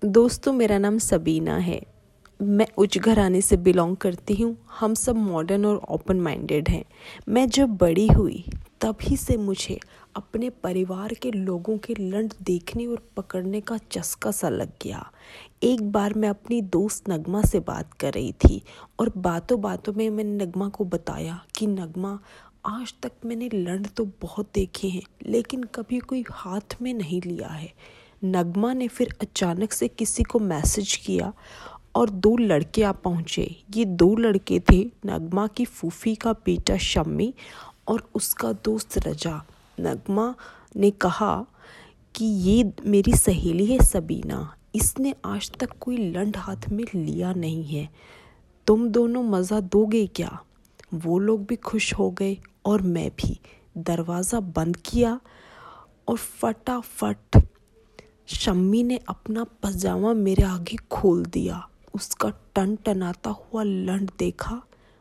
दोस्तों, मेरा नाम सबीना है। मैं उच्च घराने से बिलोंग करती हूँ। हम सब मॉडर्न और ओपन माइंडेड हैं। मैं जब बड़ी हुई तभी से मुझे अपने परिवार के लोगों के लंड देखने और पकड़ने का चस्का सा लग गया। एक बार मैं अपनी दोस्त नगमा से बात कर रही थी और बातों बातों में मैंने नगमा को बताया कि नगमा, आज तक मैंने लंड तो बहुत देखे हैं लेकिन कभी कोई हाथ में नहीं लिया है। नगमा ने फिर अचानक से किसी को मैसेज किया और 2 लड़के आ पहुँचे। ये 2 लड़के थे नगमा की फूफी का बेटा शम्मी और उसका दोस्त रजा। नगमा ने कहा कि ये मेरी सहेली है सबीना, इसने आज तक कोई लंड हाथ में लिया नहीं है, तुम दोनों मज़ा दोगे क्या? वो लोग भी खुश हो गए और मैं भी। दरवाज़ा बंद किया और फटाफट शम्मी ने अपना पजामा मेरे आगे खोल दिया। उसका टनटनाता हुआ लंड देखा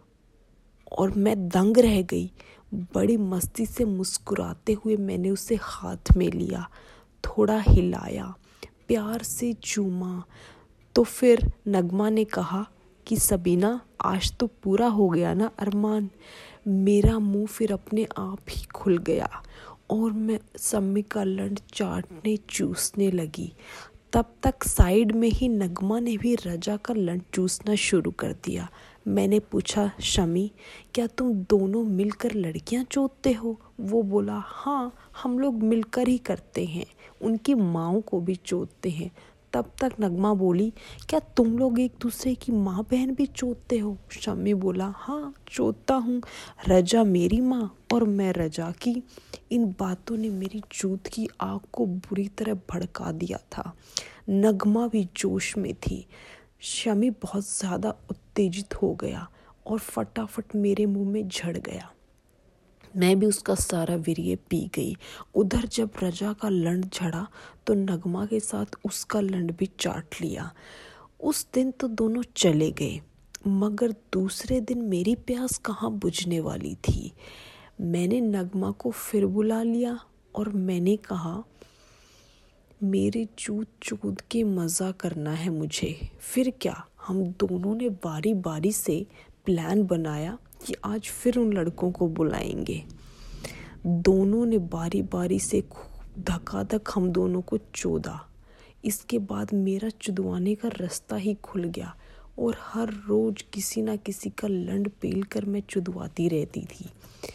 और मैं दंग रह गई। बड़ी मस्ती से मुस्कुराते हुए मैंने उसे हाथ में लिया, थोड़ा हिलाया, प्यार से चूमा। तो फिर नगमा ने कहा कि सबीना, आज तो पूरा हो गया ना अरमान। मेरा मुंह फिर अपने आप ही खुल गया और मैं सम्मी का लंड चाटने चूसने लगी। तब तक साइड में ही नगमा ने भी रजा का लंड चूसना शुरू कर दिया। मैंने पूछा, शमी, क्या तुम दोनों मिलकर लड़कियां चोदते हो? वो बोला, हाँ, हम लोग मिलकर ही करते हैं, उनकी माँओं को भी चोदते हैं। तब तक नगमा बोली, क्या तुम लोग एक दूसरे की माँ बहन भी चोदते हो? शम्मी बोला, हाँ, चोदता हूँ, रजा मेरी माँ और मैं रजा की। इन बातों ने मेरी चूत की आग को बुरी तरह भड़का दिया था। नगमा भी जोश में थी। शम्मी बहुत ज़्यादा उत्तेजित हो गया और फटाफट मेरे मुंह में झड़ गया। मैं भी उसका सारा वीर्य पी गई। उधर जब रजा का लंड झड़ा तो नगमा के साथ उसका लंड भी चाट लिया। उस दिन तो दोनों चले गए, मगर दूसरे दिन मेरी प्यास कहाँ बुझने वाली थी। मैंने नगमा को फिर बुला लिया और मैंने कहा, मेरी चूत चूत के मज़ा करना है मुझे। फिर क्या, हम दोनों ने बारी बारी से प्लान बनाया कि आज फिर उन लड़कों को बुलाएंगे। दोनों ने बारी बारी से धकाधक हम दोनों को चोदा। इसके बाद मेरा चुदवाने का रास्ता ही खुल गया और हर रोज़ किसी ना किसी का लंड पेल कर मैं चुदवाती रहती थी।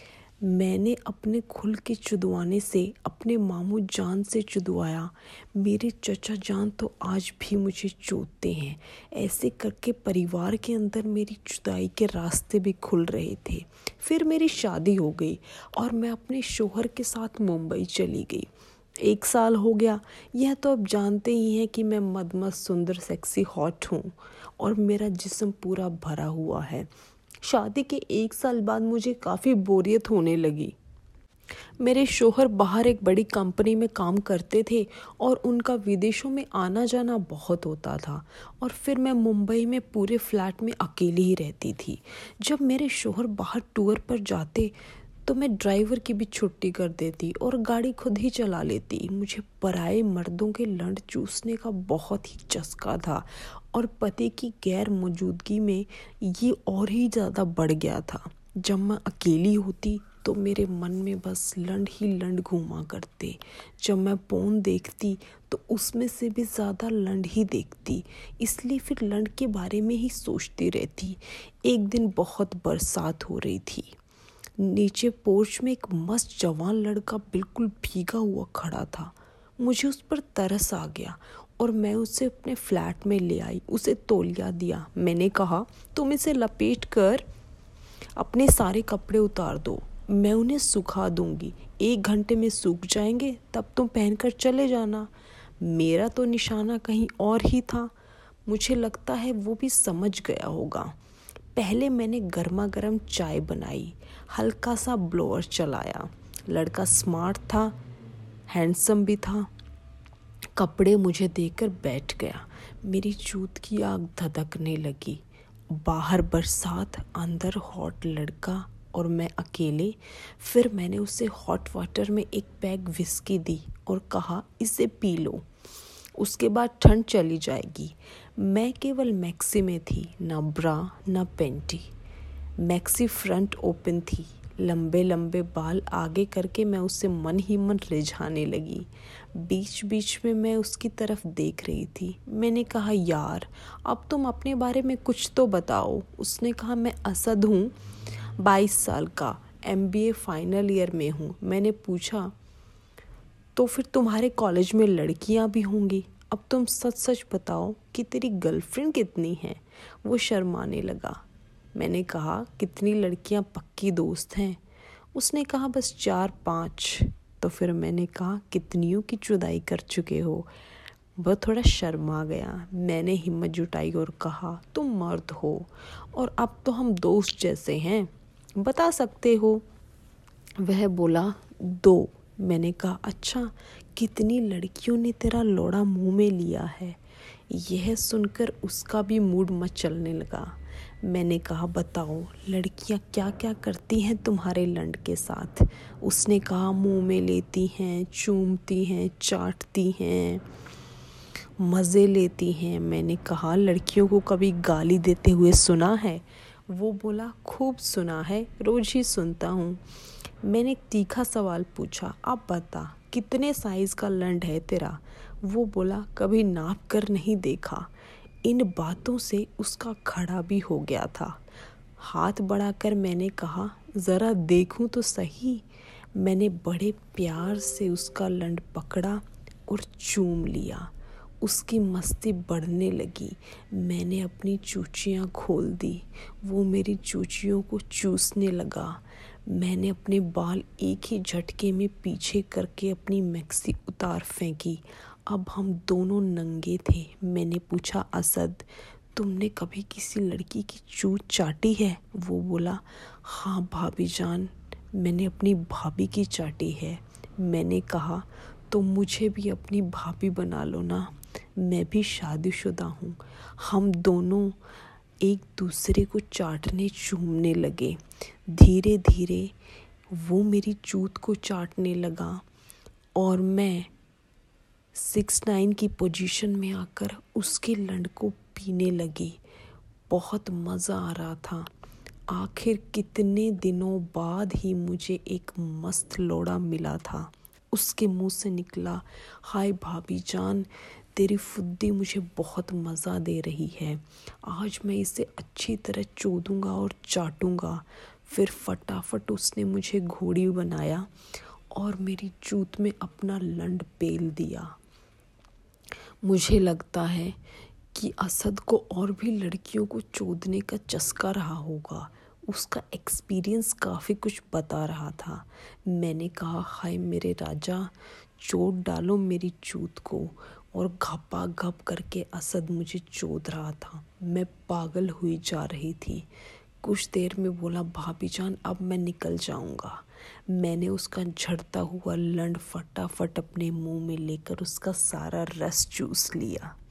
मैंने अपने खुल के चुदवाने से अपने मामू जान से चुदवाया। मेरे चचा जान तो आज भी मुझे चोदते हैं। ऐसे करके परिवार के अंदर मेरी जुदाई के रास्ते भी खुल रहे थे। फिर मेरी शादी हो गई और मैं अपने शोहर के साथ मुंबई चली गई। 1 साल हो गया। यह तो अब जानते ही हैं कि मैं मदमस्त सुंदर सेक्सी हॉट हूँ और मेरा जिस्म पूरा भरा हुआ है। शादी के 1 साल बाद मुझे काफ़ी बोरियत होने लगी। मेरे शोहर बाहर एक बड़ी कंपनी में काम करते थे और उनका विदेशों में आना जाना बहुत होता था और फिर मैं मुंबई में पूरे फ्लैट में अकेली ही रहती थी। जब मेरे शोहर बाहर टूर पर जाते तो मैं ड्राइवर की भी छुट्टी कर देती और गाड़ी खुद ही चला लेती। मुझे पराये मर्दों के लंड चूसने का बहुत ही चस्का था और पति की गैर मौजूदगी में ये और ही ज़्यादा बढ़ गया था। जब मैं अकेली होती तो मेरे मन में बस लंड ही लंड घूमा करते। जब मैं पोन देखती तो उसमें से भी ज़्यादा लंड ही देखती, इसलिए फिर लंड के बारे में ही सोचती रहती। एक दिन बहुत बरसात हो रही थी। नीचे पोर्च में एक मस्त जवान लड़का बिल्कुल भीगा हुआ खड़ा था। मुझे उस पर तरस आ गया और मैं उसे अपने फ्लैट में ले आई। उसे तौलिया दिया। मैंने कहा, तुम इसे लपेट कर अपने सारे कपड़े उतार दो, मैं उन्हें सुखा दूंगी। 1 घंटे में सूख जाएंगे, तब तुम पहनकर चले जाना। मेरा तो निशाना कहीं और ही था। मुझे लगता है वो भी समझ गया होगा। पहले मैंने गर्मा गर्म चाय बनाई, हल्का सा ब्लोअर चलाया। लड़का स्मार्ट था, हैंडसम भी था। कपड़े मुझे देखकर बैठ गया। मेरी चूत की आग धधकने लगी। बाहर बरसात, अंदर हॉट लड़का और मैं अकेले। फिर मैंने उसे हॉट वाटर में एक पैग विस्की दी और कहा, इसे पी लो। उसके बाद ठंड चली जाएगी। मैं केवल मैक्सी में थी, ना ब्रा ना पेंटी। मैक्सी फ्रंट ओपन थी, लंबे लंबे बाल आगे करके मैं उससे मन ही मन रिझाने लगी। बीच बीच में मैं उसकी तरफ देख रही थी। मैंने कहा, यार अब तुम अपने बारे में कुछ तो बताओ। उसने कहा, मैं असद हूँ, 22 साल का, MBA फाइनल ईयर में हूँ। मैंने पूछा, तो फिर तुम्हारे कॉलेज में लड़कियाँ भी होंगी, अब तुम सच सच बताओ कि तेरी गर्लफ्रेंड कितनी है। वो शर्माने लगा। मैंने कहा, कितनी लड़कियां पक्की दोस्त हैं। उसने कहा, बस 4-5। तो फिर मैंने कहा, कितनियों की जुदाई कर चुके हो। वह थोड़ा शर्मा गया। मैंने हिम्मत जुटाई और कहा, तुम मर्द हो और अब तो हम दोस्त जैसे हैं, बता सकते हो। वह बोला, 2। मैंने कहा, अच्छा कितनी लड़कियों ने तेरा लोड़ा मुंह में लिया है। यह सुनकर उसका भी मूड मचलने लगा। मैंने कहा, बताओ लड़कियां क्या क्या करती हैं तुम्हारे लंड के साथ। उसने कहा, मुंह में लेती हैं, चूमती हैं, चाटती हैं, मज़े लेती हैं। मैंने कहा, लड़कियों को कभी गाली देते हुए सुना है। वो बोला, खूब सुना है, रोज़ ही सुनता हूँ। मैंने एक तीखा सवाल पूछा, अब बता कितने साइज़ का लंड है तेरा। वो बोला, कभी नाप कर नहीं देखा। इन बातों से उसका खड़ा भी हो गया था। हाथ बढ़ाकर मैंने कहा, ज़रा देखूं तो सही। मैंने बड़े प्यार से उसका लंड पकड़ा और चूम लिया। उसकी मस्ती बढ़ने लगी। मैंने अपनी चूचियाँ खोल दी। वो मेरी चूचियों को चूसने लगा। मैंने अपने बाल एक ही झटके में पीछे करके अपनी मैक्सी उतार फेंकी। अब हम दोनों नंगे थे। मैंने पूछा, असद तुमने कभी किसी लड़की की चूत चाटी है। वो बोला, हाँ भाभी जान, मैंने अपनी भाभी की चाटी है। मैंने कहा, तो मुझे भी अपनी भाभी बना लो ना, मैं भी शादीशुदा हूँ। हम दोनों एक दूसरे को चाटने चूमने लगे। धीरे धीरे वो मेरी चूत को चाटने लगा और मैं 6-9 की पोजीशन में आकर उसके लंड को पीने लगी। बहुत मज़ा आ रहा था। आखिर कितने दिनों बाद ही मुझे एक मस्त लोड़ा मिला था। उसके मुंह से निकला, हाय भाभी जान, तेरी फुद्दी मुझे बहुत मज़ा दे रही है। आज मैं इसे अच्छी तरह चोदूँगा और चाटूँगा। फिर फटाफट उसने मुझे घोड़ी बनाया और मेरी चूत में अपना लंड पेल दिया। मुझे लगता है कि असद को और भी लड़कियों को चोदने का चस्का रहा होगा। उसका एक्सपीरियंस काफ़ी कुछ बता रहा था। मैंने कहा, हाय मेरे राजा, चोट डालो मेरी चूत को। और घपा घप करके असद मुझे चोद रहा था। मैं पागल हुई जा रही थी। कुछ देर में बोला, भाभी जान अब मैं निकल जाऊंगा। मैंने उसका झड़ता हुआ लंड फटाफट अपने मुंह में लेकर उसका सारा रस चूस लिया।